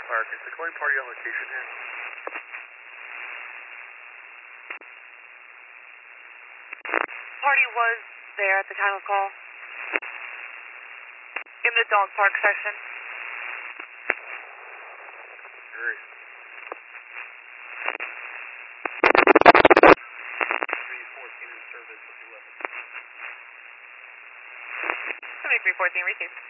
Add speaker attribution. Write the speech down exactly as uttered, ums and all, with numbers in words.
Speaker 1: Park. Is the calling party on location here?
Speaker 2: Party was there at the time of call. In the dog park section.
Speaker 1: Great. three fourteen in service with eleven.
Speaker 2: seventy-three fourteen, received.